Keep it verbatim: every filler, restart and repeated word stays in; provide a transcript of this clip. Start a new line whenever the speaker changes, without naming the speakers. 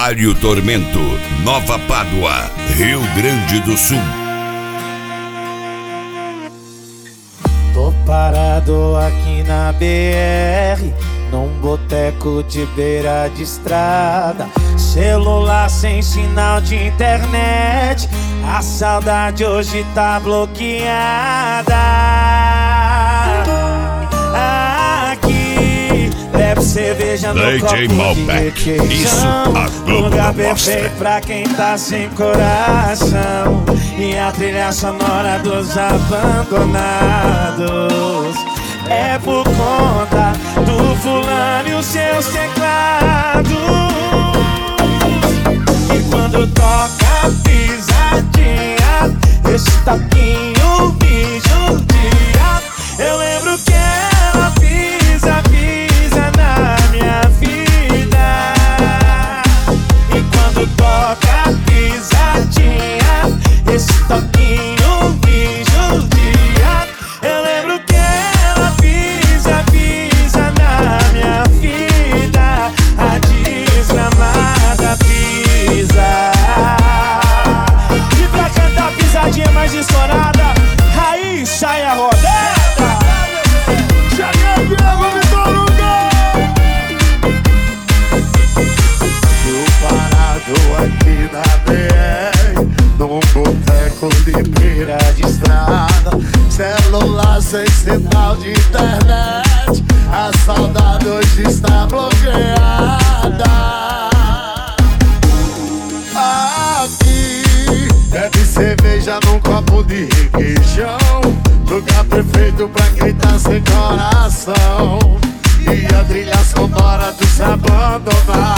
Mário Tormento, Nova Pádua, Rio Grande do Sul.
Tô parado aqui na B R, num boteco de beira de estrada. Celular sem sinal de internet, a saudade hoje tá bloqueada. Aqui bebe cerveja no
D J
copo
Malbec,
de requeijão.
isso a Globo
lugar
não mostra.
perfeito pra quem tá sem coração. E a trilha sonora dos abandonados é por conta do fulano e os seus teclados. E quando toca pisadinha, esse toquinho me judia. Eu lembro que ela pisa, pisa na minha vida. E quando toca pisadinha, esse toquinho me judia. Eu lembro que ela pisa, pisa na minha vida. A desgramada pisa. E pra cantar pisadinha mais estourada, aí sai a rodada.
Tô parado aqui na B R, num boteco de beira de estrada. Celular sem sinal de internet, a saudade hoje está bloqueada. Aqui bebe cerveja num copo de requeijão, lugar perfeito pra quem tá sem coração. E a trilha sonora dos abandonados